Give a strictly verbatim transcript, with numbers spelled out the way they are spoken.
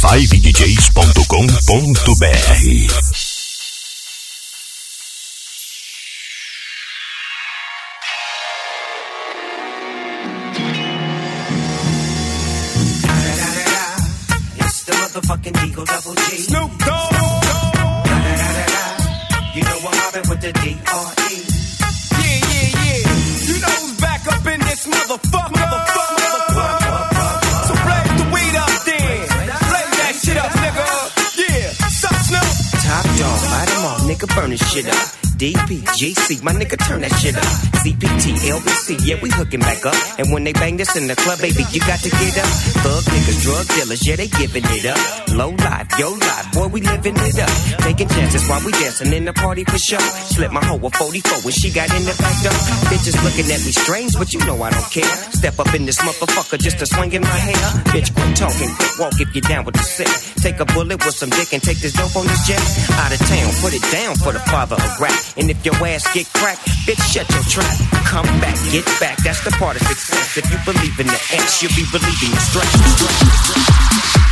five d js ponto com ponto b r. It's the motherfucking Eagle Double G. Snoop Dogg. You know I'm mobbing with the D R E. Yeah, yeah, yeah. You know who's back up in this motherfucker. Motherfucker, motherfucker. So blaze the weed up then. Blaze that shit up, nigga. Yeah. Sup, Snoop? Top dog, light 'em all, nigga, burn this shit up. D P G C, my nigga, turn that shit up. C P T, L B C, yeah, we hooking back up. And when they bang this in the club, baby, you got to get up. Thug niggas, drug dealers, yeah, they giving it up. Low life, yo life, boy, we living it up. Taking chances while we dancing in the party for sure. Slip my hoe a forty-four when she got in the back door. Bitches looking at me strange, but you know I don't care. Step up in this motherfucker just to swing in my hair. Bitch, quit talking, quit walk if you're down with the sick. Take a bullet with some dick and take this dope on this jet. Out of town, put it down for the father of rap. And if your ass get cracked, bitch, shut your trap. Come back, get back, that's the part of success. If you believe in the X, you'll be believing the stress.